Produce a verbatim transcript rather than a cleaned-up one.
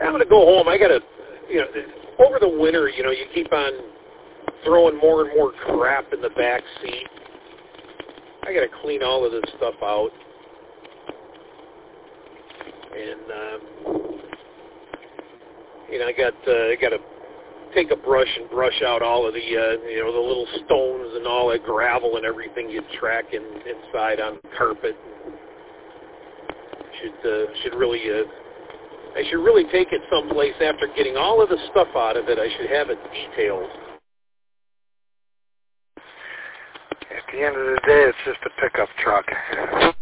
I'm going to go home. I got to, you know, over the winter, you know, you keep on throwing more and more crap in the back seat. I got to clean all of this stuff out. And, um, you know, I got, uh, I got to take a brush and brush out all of the, uh, you know, the little stones and all that gravel and everything you track in, inside on the carpet. Should, uh, should really, uh, I should really take it someplace after getting all of the stuff out of it. I should have it detailed. At the end of the day, it's just a pickup truck.